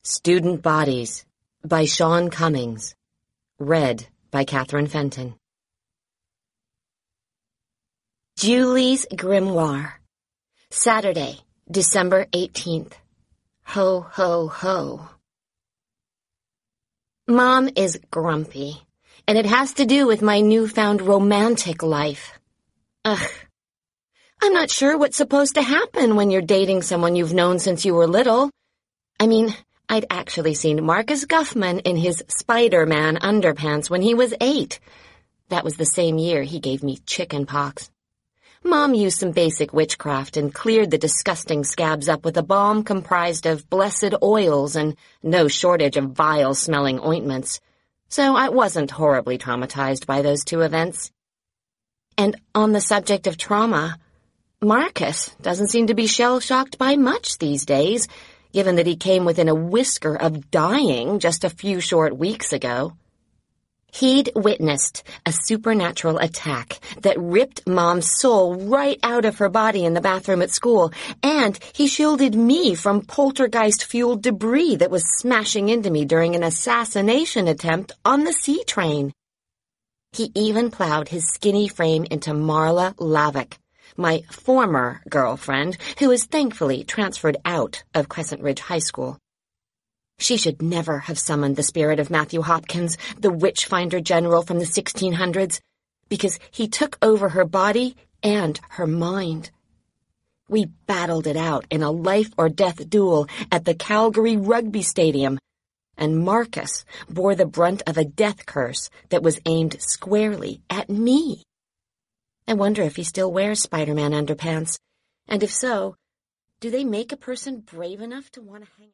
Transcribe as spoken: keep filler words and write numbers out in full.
Student Bodies by Sean Cummings. Read by Catherine Fenton. Julie's Grimoire. Saturday, December eighteenth. Ho, ho, ho. Mom is grumpy, and it has to do with my newfound romantic life. Ugh. I'm not sure what's supposed to happen when you're dating someone you've known since you were little. I mean, I'd actually seen Marcus Guffman in his Spider-Man underpants when he was eight. That was the same year he gave me chicken pox. Mom used some basic witchcraft and cleared the disgusting scabs up with a balm comprised of blessed oils and no shortage of vile-smelling ointments. So I wasn't horribly traumatized by those two events. And on the subject of trauma, Marcus doesn't seem to be shell-shocked by much these days, given that he came within a whisker of dying just a few short weeks ago. He'd witnessed a supernatural attack that ripped Mom's soul right out of her body in the bathroom at school, and he shielded me from poltergeist-fueled debris that was smashing into me during an assassination attempt on the C train. He even plowed his skinny frame into Marla Lavick, my former girlfriend, who is thankfully transferred out of Crescent Ridge High School. She should never have summoned the spirit of Matthew Hopkins, the witch-finder general from the sixteen hundreds, because he took over her body and her mind. We battled it out in a life-or-death duel at the Calgary Rugby Stadium, and Marcus bore the brunt of a death curse that was aimed squarely at me. I wonder if he still wears Spider-Man underpants, and if so, do they make a person brave enough to want to hang